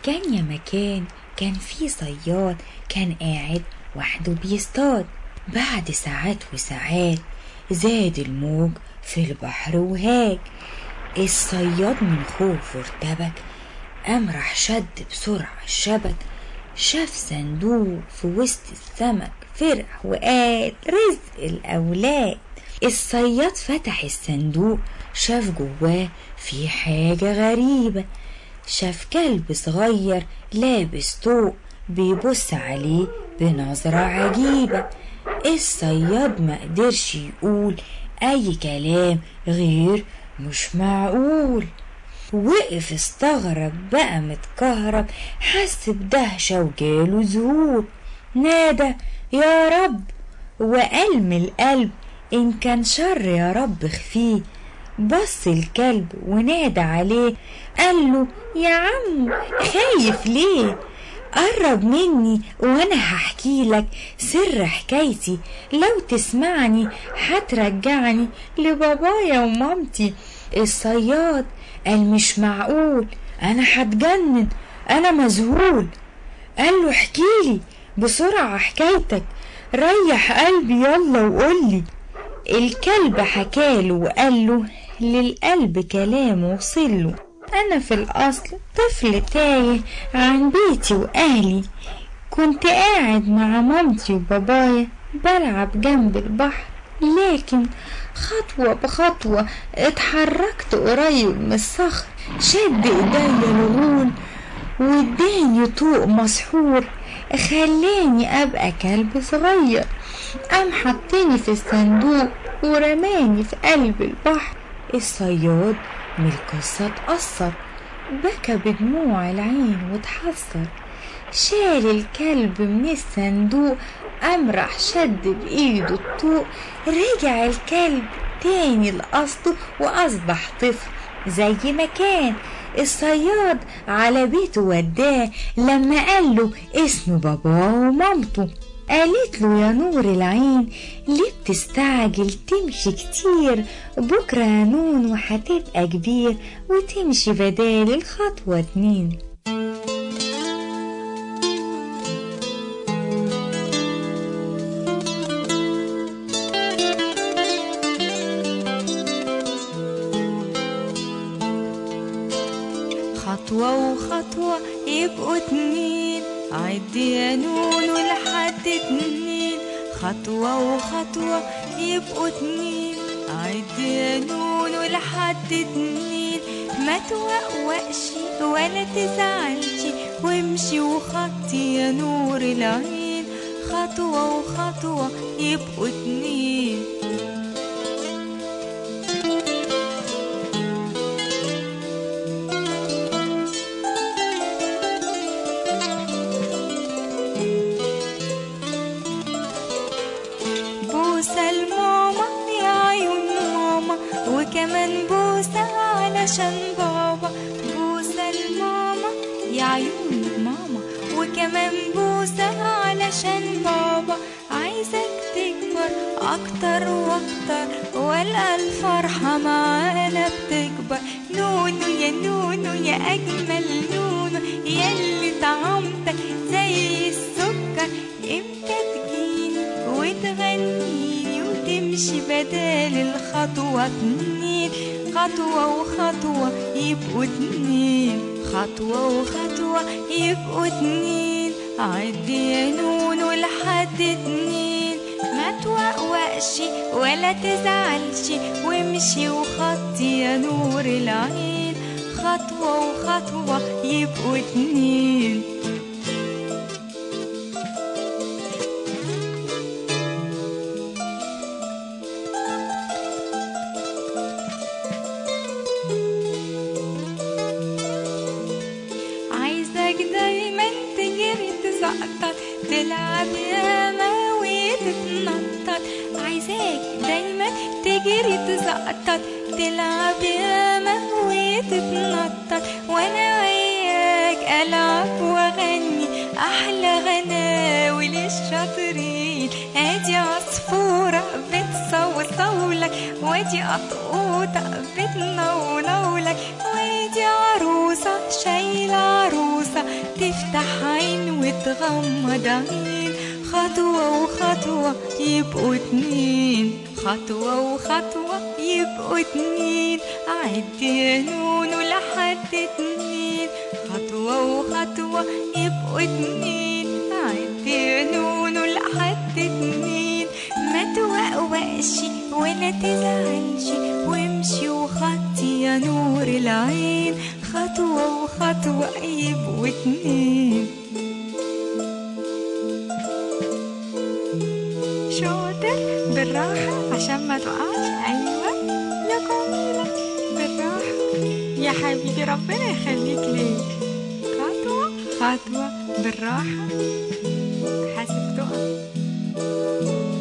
كان يا مكان كان في صياد كان قاعد وحده بيصطاد. بعد ساعات وساعات زاد الموج في البحر وهاج. الصياد من خوفه ارتبك، قام راح شد بسرعة الشبك، شاف صندوق في وسط السمك، فرح وقال رزق الأولاد. الصياد فتح الصندوق، شاف جواه في حاجة غريبة، شاف كلب صغير لابس طوق بيبص عليه بنظرة عجيبة. الصياد ما قدرش يقول أي كلام غير مش معقول. وقف استغرب بقى متكهرب، حس بدهشة وجاله ذهول، نادى يا رب وقال من القلب إن كان شر يا رب خفيه. بص الكلب ونادى عليه، قال له يا عم خايف ليه؟ قرب مني وانا هحكي لك سر حكايتي، لو تسمعني هترجعني لبابايا ومامتي. الصياد قال مش معقول، انا هتجنن، انا مذهول. قال له احكيلي بسرعة حكايتك، ريح قلبي يلا وقولي. الكلب حكاله وقال له للقلب كلامه وصله، أنا في الأصل طفل تايه عن بيتي وأهلي، كنت قاعد مع مامتي وبابايا بلعب جنب البحر، لكن خطوة بخطوة اتحركت قريب من الصخر، شد ايديا الغول واداني طوق مسحور، خلاني ابقى كلب صغير، قام حطني في الصندوق ورماني في قلب البحر. الصياد من القصة اتأثر، بكى بدموع العين واتحسر، شال الكلب من الصندوق، قام راح شد بإيده الطوق، رجع الكلب تاني لأصله وأصبح طفل زي ما كان. الصياد على بيته وداه لما قاله اسم باباه ومامته. قالت له يا نور العين ليه بتستعجل تمشي كتير، بكرة يا نون وهتبقى كبير وتمشي بدال الخطوة 2. خطوة وخطوة يبقوا 2، عد يا نون ولحد 2. خطوة وخطوة يبقوا 2، عد يا نون ولحد 2. ما توقوقش ولا تزعلش وامشي وخطي يا نور العين، خطوة وخطوة يبقوا 2. بوسة لماما يا عيون ماما، وكمان بوسة علشان بابا. بوسة لماما يا عيون ماما، وكمان بوسة علشان بابا. عايزك تكبر أكتر وأكتر، والقى الفرحة معانا بتكبر. نونو يا نونو يا أجمل نونو، ياللي طعمتك زي السكر، إمتى تجيني وتغنيني وتمشي بدال الخطوة 2. خطوة وخطوة يبقوا 2، خطوة وخطوة يبقوا 2. عد يا نونو لحد 2. ما توقوقش ولا تزعلش وامشي وخطي يا نور العين، خطوة وخطوة يبقوا 2. عايزك دايما تجري تزقطط، تلعب ياما وتتنطط. عايزاك دايما تجري تزقطط، تلعب ياما وتتنطط، وانا وياك العب واغني احلى غناوي للشاطرين. ادي عصفورة بتصوصولك، وادي قطوطة بتنونولك، وادي عروسة شايلة عروسة وغمض عين، خطوة وخطوة يبقوا اتنين، خطوة وخطوة يبقوا اتنين، عد يا نونو لحد اتنين، خطوة وخطوة يبقوا اتنين، عد يا نونو لحد اتنين، ما توقوقش ولا تزعلش وامشي وخطي يا نور العين، خطوة وخطوة يبقوا اتنين. شاطر بالراحة عشان ما تقعش، أيوة يا جميلة بالراحة يا حبيبي ربنا يخليك ليه، خطوة خطوة بالراحة، حاسب تقع.